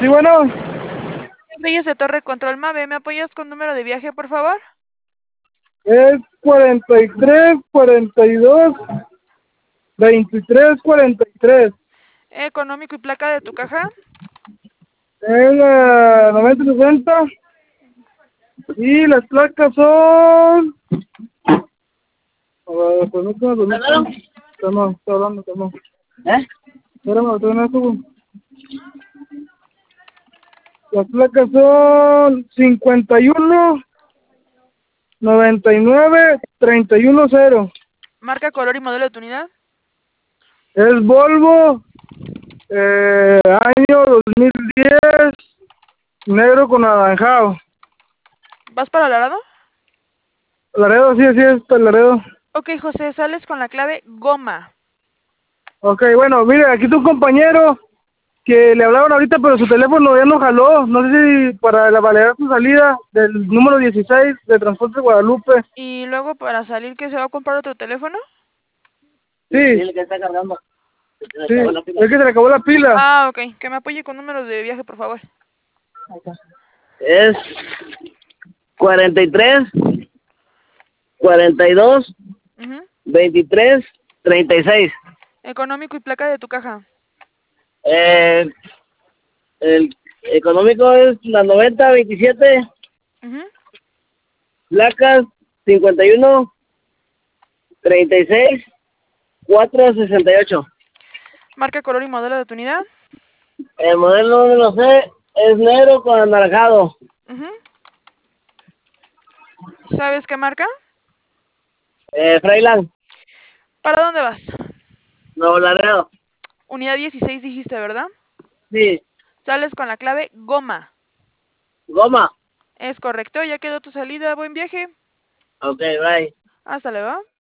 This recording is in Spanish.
Sí, bueno, Reyes de Torre Control Mave, ¿me apoyas con número de viaje, por favor? es 43, 42, 23, 43. Económico y placa de tu caja. Es la 9060 y las placas son... Permítame. Estamos hablando, estamos. Espérame, todavía no subo. Las placas son 51, 99, 310. Marca, color y modelo de tu unidad. Es Volvo, año 2010, negro con anaranjado. ¿Vas para Laredo? Laredo, sí, sí, es para Laredo. Ok, José, sales con la clave goma. Ok, bueno, mire, aquí está un compañero que le hablaron ahorita, pero su teléfono ya no jaló. No sé si para validar su salida del número 16 de Transporte Guadalupe. Y luego para salir, ¿que se va a comprar otro teléfono? Sí, Dile que está cargando. sí, es que se le acabó la pila. Ah, ok, que me apoye con número de viaje, por favor. Es 43, 42, Ujú. 23, 36. Económico y placa de tu caja. Eh, el económico es la 9027, Ujú. placas 51, 36, 468. Marca, color y modelo de tu unidad. El modelo no lo sé, es negro con anaranjado. Ujú. ¿Sabes qué marca? Freiland, ¿Para dónde vas? Nuevo Laredo. Unidad 16 dijiste, ¿verdad? Sí, Sales con la clave goma. goma. Es correcto, ya quedó tu salida. Buen viaje. Ok, bye. Hasta luego.